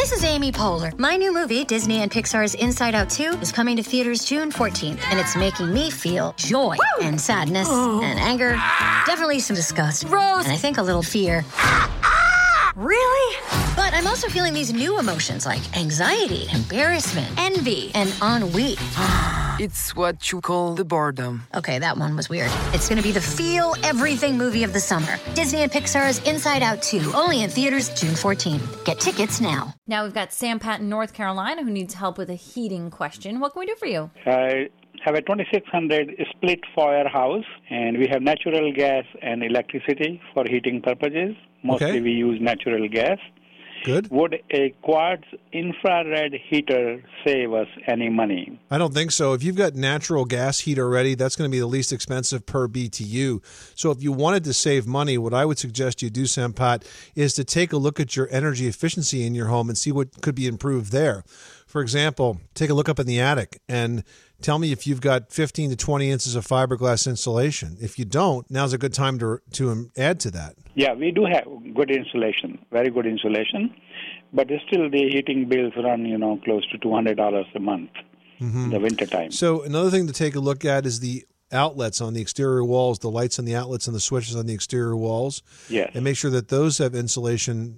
This is Amy Poehler. My new movie, Disney and Pixar's Inside Out 2, is coming to theaters June 14th, and it's making me feel joy and sadness and anger, definitely some disgust, and I think a little fear. Really? But I'm also feeling these new emotions like anxiety, embarrassment, envy, and ennui. It's what you call the boredom. Okay, that one was weird. It's going to be the feel everything movie of the summer. Disney and Pixar's Inside Out 2, only in theaters June 14th. Get tickets now. Now we've got Sam Pat in North Carolina who needs help with a heating question. What can we do for you? I have a 2600 split firehouse, and we have natural gas and electricity for heating purposes. Mostly we use natural gas. Good. Would a quartz infrared heater save us any money? I don't think so. If you've got natural gas heat already, that's going to be the least expensive per BTU. So if you wanted to save money, what I would suggest you do, Sampat, is to take a look at your energy efficiency in your home and see what could be improved there. For example, take a look up in the attic and tell me if you've got 15 to 20 inches of fiberglass insulation. If you don't, now's a good time to add to that. Yeah, we do have good insulation, very good insulation, but still the heating bills run, close to $200 a month in the wintertime. So another thing to take a look at is the outlets on the exterior walls, the lights on the outlets and the switches on the exterior walls. Yes. And make sure that those have insulation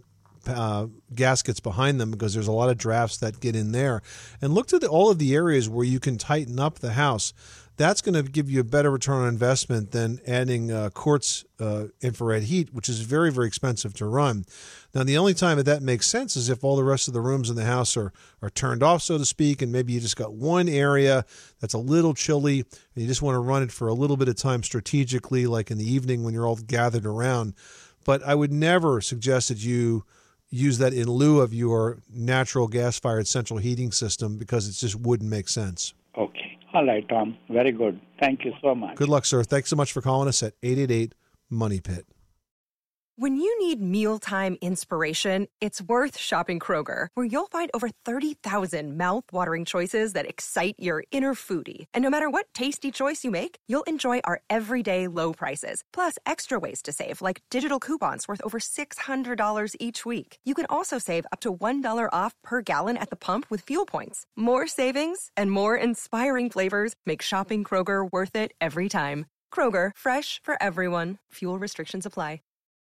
gaskets behind them, because there's a lot of drafts that get in there. And look to all of the areas where you can tighten up the house. That's going to give you a better return on investment than adding quartz infrared heat, which is very, very expensive to run. Now, the only time that makes sense is if all the rest of the rooms in the house are turned off, so to speak, and maybe you just got one area that's a little chilly, and you just want to run it for a little bit of time strategically, like in the evening when you're all gathered around. But I would never suggest that you use that in lieu of your natural gas-fired central heating system, because it just wouldn't make sense. Okay. All right, Tom. Very good. Thank you so much. Good luck, sir. Thanks so much for calling us at 888-MONEY-PIT. When you need mealtime inspiration, it's worth shopping Kroger, where you'll find over 30,000 mouth-watering choices that excite your inner foodie. And no matter what tasty choice you make, you'll enjoy our everyday low prices, plus extra ways to save, like digital coupons worth over $600 each week. You can also save up to $1 off per gallon at the pump with fuel points. More savings and more inspiring flavors make shopping Kroger worth it every time. Kroger, fresh for everyone. Fuel restrictions apply.